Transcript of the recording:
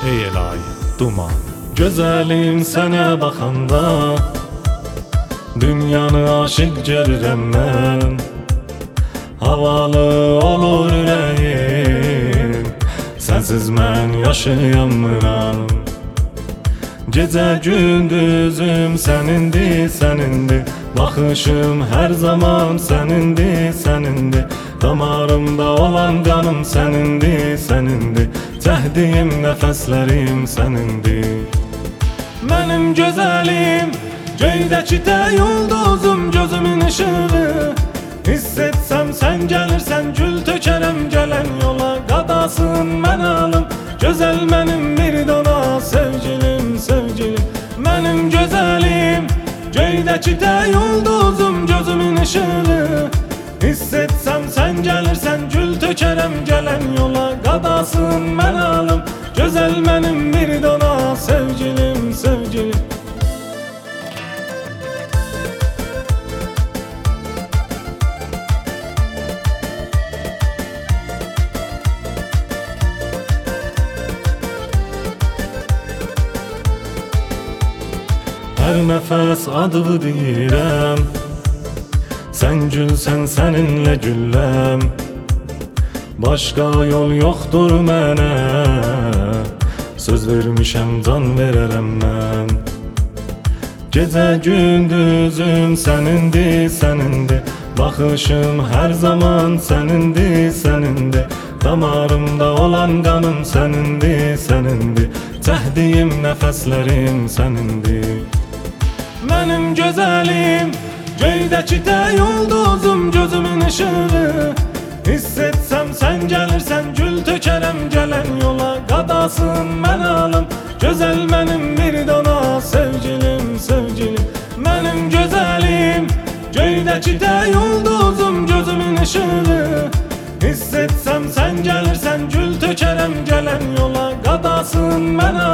ey elay duman. Gözəlim sənə baxanda dünyanı aşıq görürəm mən. Havalı olur ürəyim, sənsiz mən yaşayamıram. Gecə gündüzüm sənindir, sənindir. Baxışım hər zaman sənindir, sənindir. Damarımda olan qanım sənindir, sənindir. Cəhdiyim, nəfəslərim sənindir. Mənim gözəlim, göydəki tək ulduzum, gözümün işığı. Hiss etsəm sən gəlirsən, gül tökərəm gələn yola. Qadasın mən alım, gözəl mənim bir dona. Sevgilim, sevgilim, mənim gözəlim, göydəki tək ulduzum, gözümün işığı. Hiss etsəm sən gəlirsən, gül tökərəm gələn yola. Qadasın mən alım, gözəl mənim bir dona. Sevgilim, sevgilim. Hər nəfəs adını deyirəm, sən gülsən səninlə gülləm. Başqa yol yoxdur mənə, söz vermişəm can verərəm mən. Gecə gündüzüm sənindir, sənindir. Baxışım hər zaman sənindir, sənindir. Damarımda olan qanım sənindir, sənindir. Cəhdiyim, nəfəslərim sənindir. Mənim gözəlim, göydəki tək ulduzum, gözümün işığı. Hiss etsəm sən gəlirsən, gül tökərəm gələn yola. Qadasın mən alım, gözəl mənim bir dona. Sevgilim, sevgilim, mənim gözəlim, göydəki tək ulduzum, gözümün işığı. Hiss etsəm sən gəlirsən, gül tökərəm gələn yola. Qadasın mən